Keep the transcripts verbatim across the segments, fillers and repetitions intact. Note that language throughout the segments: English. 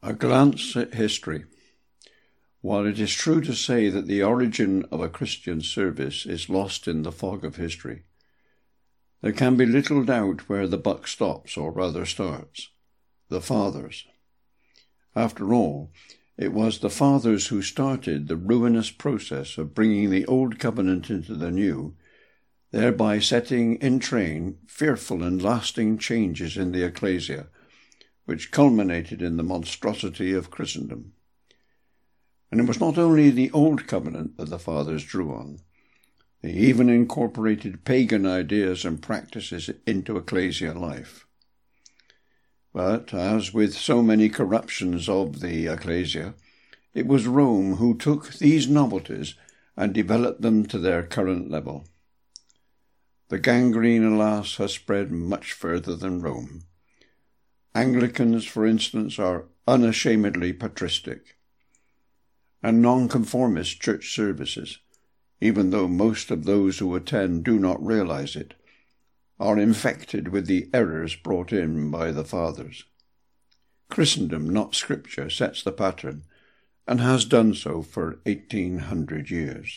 A glance at history. While it is true to say that the origin of a Christian service is lost in the fog of history, there can be little doubt where the buck stops, or rather starts: the Fathers. After all, it was the Fathers who started the ruinous process of bringing the Old Covenant into the New, thereby setting in train fearful and lasting changes in the ecclesia, which culminated in the monstrosity of Christendom. And it was not only the Old Covenant that the Fathers drew on. They even incorporated pagan ideas and practices into ecclesia life. But, as with so many corruptions of the ecclesia, it was Rome who took these novelties and developed them to their current level. The gangrene, alas, has spread much further than Rome. Anglicans, for instance, are unashamedly patristic, and nonconformist church services, even though most of those who attend do not realize it, are infected with the errors brought in by the Fathers. Christendom, not Scripture, sets the pattern, and has done so for eighteen hundred years.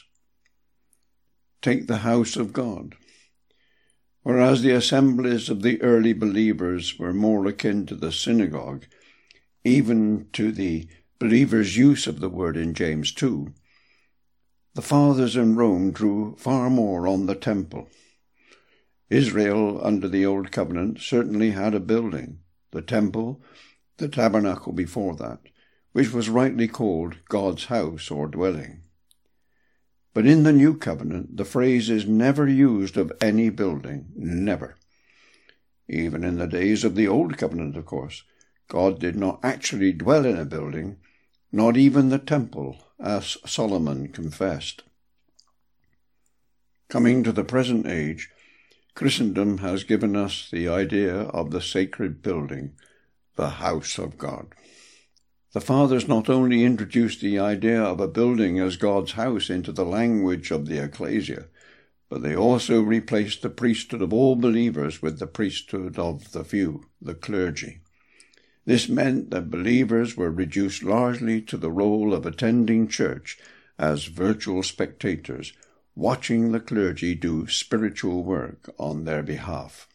Take the house of God. Whereas the assemblies of the early believers were more akin to the synagogue, even to the believers' use of the word in James two, the Fathers in Rome drew far more on the temple. Israel, under the Old Covenant, certainly had a building, the temple, the tabernacle before that, which was rightly called God's house or dwelling. But in the New Covenant, the phrase is never used of any building, never. Even in the days of the Old Covenant, of course, God did not actually dwell in a building, not even the temple, as Solomon confessed. Coming to the present age, Christendom has given us the idea of the sacred building, the house of God. The Fathers not only introduced the idea of a building as God's house into the language of the ecclesia, but they also replaced the priesthood of all believers with the priesthood of the few, the clergy. This meant that believers were reduced largely to the role of attending church as virtual spectators, watching the clergy do spiritual work on their behalf.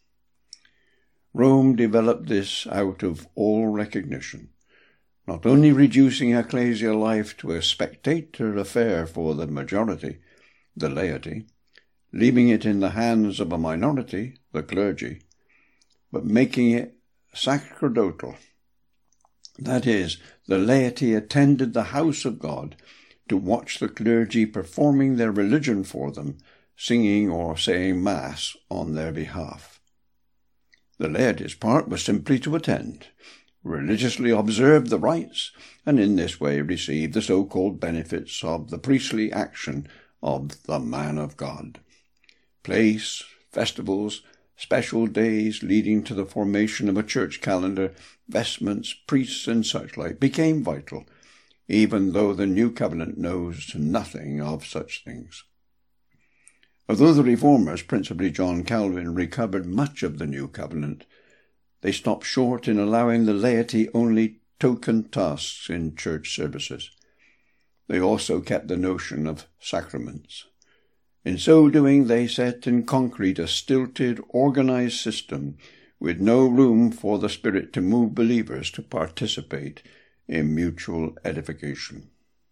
Rome developed this out of all recognition, not only reducing ecclesial life to a spectator affair for the majority, the laity, leaving it in the hands of a minority, the clergy, but making it sacerdotal. That is, the laity attended the house of God to watch the clergy performing their religion for them, singing or saying Mass on their behalf. The laity's part was simply to attend, religiously observe the rites, and in this way receive the so-called benefits of the priestly action of the man of God. Place, festivals, special days leading to the formation of a church calendar, vestments, priests, and such like became vital, even though the New Covenant knows nothing of such things. Although the Reformers, principally John Calvin, recovered much of the New Covenant, they stopped short in allowing the laity only token tasks in church services. They also kept the notion of sacraments. In so doing, they set in concrete a stilted, organized system with no room for the Spirit to move believers to participate in mutual edification.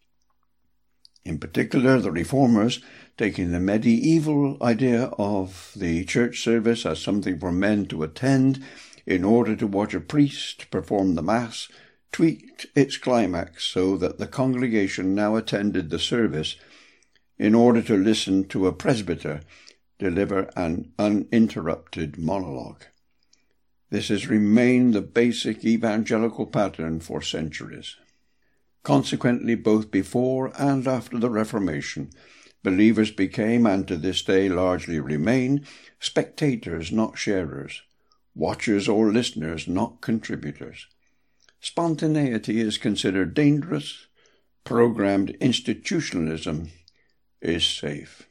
In particular, the Reformers, taking the medieval idea of the church service as something for men to attend in order to watch a priest perform the Mass, tweaked its climax so that the congregation now attended the service in order to listen to a presbyter deliver an uninterrupted monologue. This has remained the basic evangelical pattern for centuries. Consequently, both before and after the Reformation, believers became, and to this day largely remain, spectators, not sharers, watchers or listeners, not contributors. Spontaneity is considered dangerous. Programmed institutionalism is safe.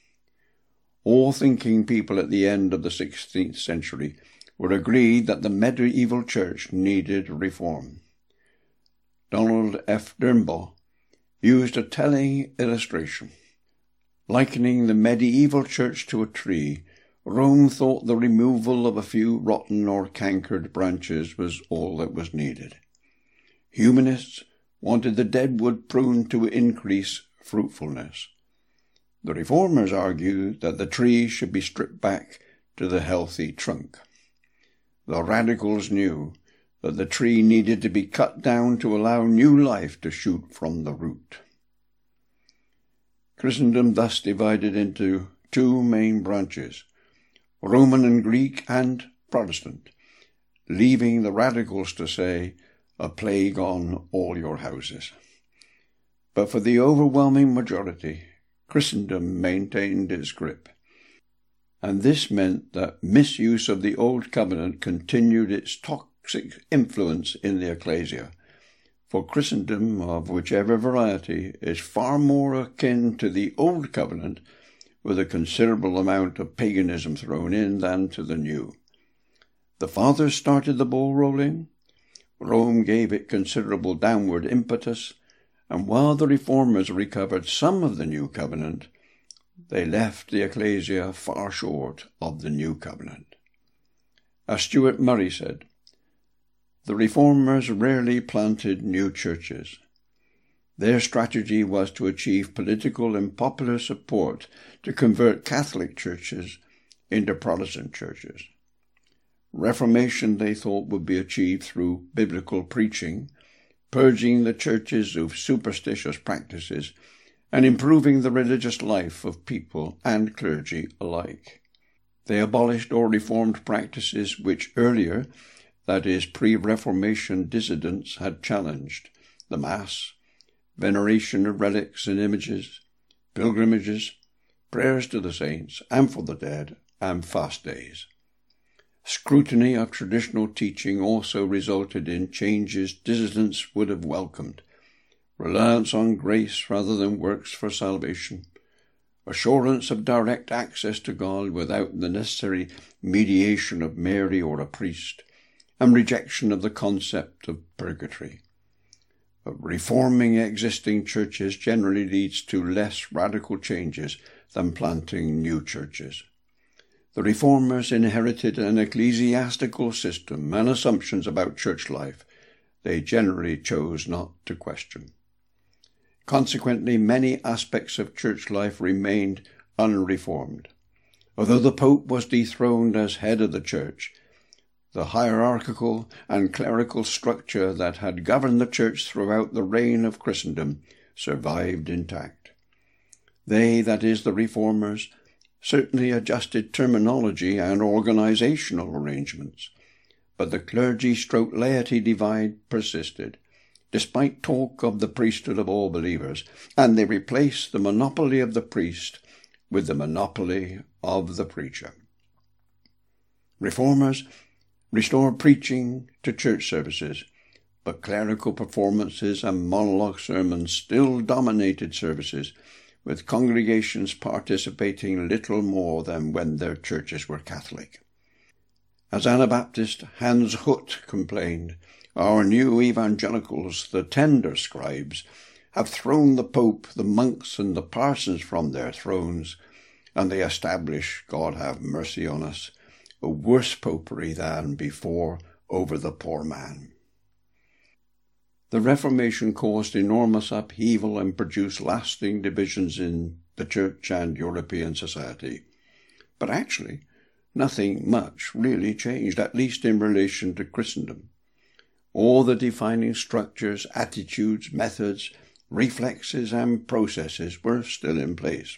All thinking people at the end of the sixteenth century were agreed that the medieval church needed reform. Donald F. Turnbull, used a telling illustration. Likening the medieval church to a tree, Rome thought the removal of a few rotten or cankered branches was all that was needed. Humanists wanted the dead wood pruned to increase fruitfulness. The reformers argued that the tree should be stripped back to the healthy trunk. The radicals knew that the tree needed to be cut down to allow new life to shoot from the root. Christendom thus divided into two main branches, Roman and Greek and Protestant, leaving the radicals to say, a plague on all your houses. But for the overwhelming majority, Christendom maintained its grip, and this meant that misuse of the Old Covenant continued its toxic influence in the ecclesia, for Christendom, of whichever variety, is far more akin to the Old Covenant, with a considerable amount of paganism thrown in, than to the New. The Fathers started the ball rolling, Rome gave it considerable downward impetus, and while the Reformers recovered some of the New Covenant, they left the ecclesia far short of the New Covenant. As Stuart Murray said, the Reformers rarely planted new churches. Their strategy was to achieve political and popular support to convert Catholic churches into Protestant churches. Reformation, they thought, would be achieved through biblical preaching, purging the churches of superstitious practices, and improving the religious life of people and clergy alike. They abolished or reformed practices which earlier, that is, pre-Reformation dissidents had challenged: the Mass, veneration of relics and images, pilgrimages, prayers to the saints and for the dead, and fast days. Scrutiny of traditional teaching also resulted in changes dissidents would have welcomed: reliance on grace rather than works for salvation, assurance of direct access to God without the necessary mediation of Mary or a priest, and rejection of the concept of purgatory. But reforming existing churches generally leads to less radical changes than planting new churches. The Reformers inherited an ecclesiastical system and assumptions about church life they generally chose not to question. Consequently, many aspects of church life remained unreformed. Although the Pope was dethroned as head of the church, the hierarchical and clerical structure that had governed the church throughout the reign of Christendom survived intact. They, that is, the Reformers, certainly adjusted terminology and organizational arrangements, but the clergy-stroke-laity divide persisted, despite talk of the priesthood of all believers, and they replaced the monopoly of the priest with the monopoly of the preacher. Reformers restored preaching to church services, but clerical performances and monologue sermons still dominated services, with congregations participating little more than when their churches were Catholic. As Anabaptist Hans Hut complained, our new evangelicals, the tender scribes, have thrown the Pope, the monks, and the parsons from their thrones, and they establish, God have mercy on us, a worse popery than before over the poor man. The Reformation caused enormous upheaval and produced lasting divisions in the Church and European society. But actually, nothing much really changed, at least in relation to Christendom. All the defining structures, attitudes, methods, reflexes, and processes were still in place.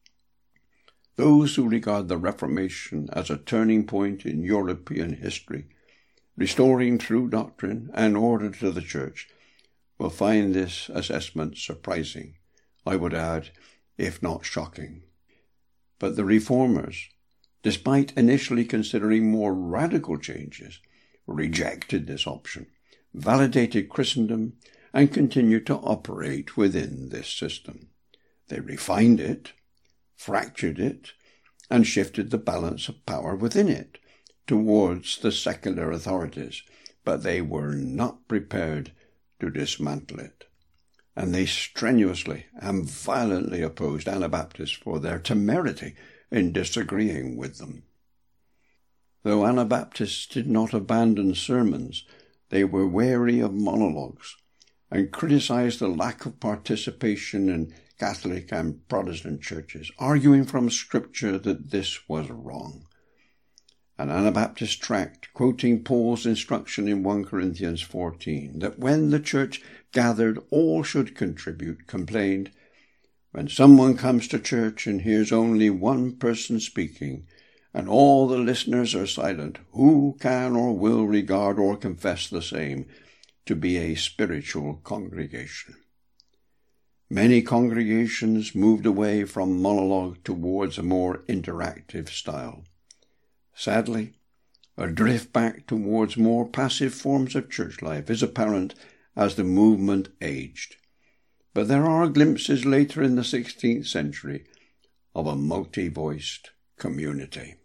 Those who regard the Reformation as a turning point in European history, restoring true doctrine and order to the Church, will find this assessment surprising, I would add, if not shocking. But the Reformers, despite initially considering more radical changes, rejected this option, validated Christendom, and continued to operate within this system. They refined it, fractured it, and shifted the balance of power within it towards the secular authorities, but they were not prepared to dismantle it, and they strenuously and violently opposed Anabaptists for their temerity in disagreeing with them. Though Anabaptists did not abandon sermons, they were wary of monologues and criticized the lack of participation in Catholic and Protestant churches, arguing from Scripture that this was wrong. An Anabaptist tract, quoting Paul's instruction in First Corinthians fourteen, that when the church gathered all should contribute, complained, "When someone comes to church and hears only one person speaking, and all the listeners are silent, who can or will regard or confess the same to be a spiritual congregation?" Many congregations moved away from monologue towards a more interactive style. Sadly, a drift back towards more passive forms of church life is apparent as the movement aged. But there are glimpses later in the sixteenth century of a multi-voiced community.